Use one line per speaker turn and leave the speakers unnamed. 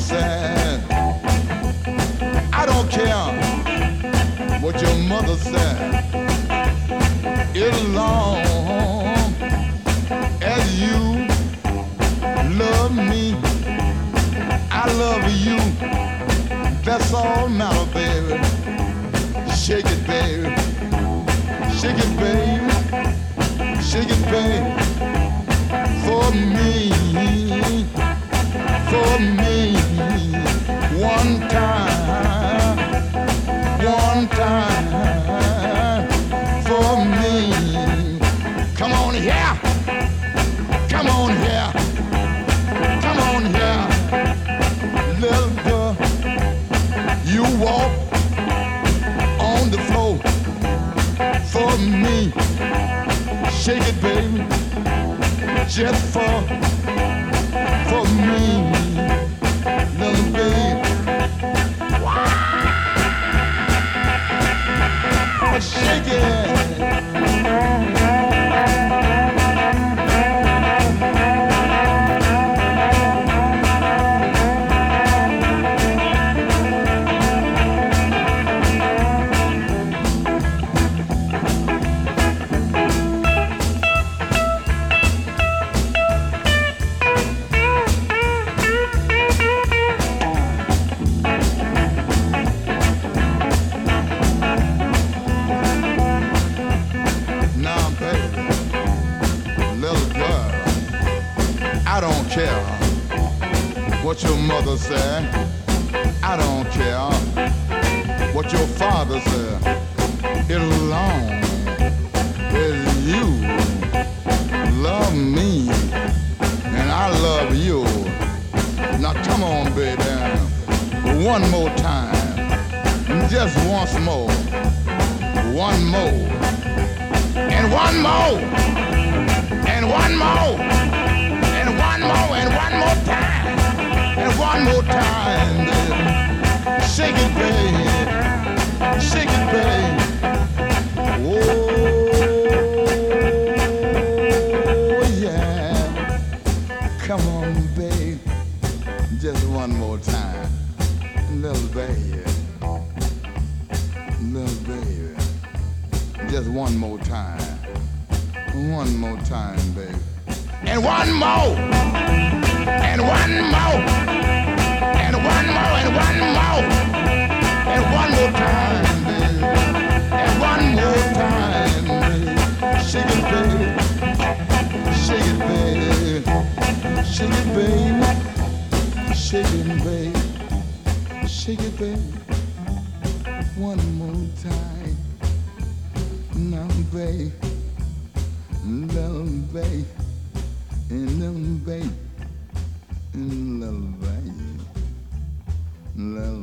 said. I don't care what your mother said. As long as you love me, I love you. That's all matter, baby. Shake it, baby. Shake it, baby. Shake it, baby. For me. For me. One time. One time. For me. Come on here. Come on here. Come on here. Little girl, you walk on the floor for me. Shake it, baby, just for me, little baby. Shake it. What your mother said, I don't care what your father said. As long as you love me and I love you. Now come on, baby, one more time, just once more, one more, and one more, and one more, and one more, and one more time. And one more time, baby. Shake it, baby. Shake it, baby. Oh, yeah. Come on, baby. Just one more time. Little baby. Little baby. Just one more time. One more time, baby. And one more. And one more, and one more, and one more, and one more time, baby. And one more time, baby. Shake it, baby. Shake it, baby. Shake it, baby. Shake it, baby. Shake it, baby. One more time. Now, baby. Little baby. And little baby. Little baby, little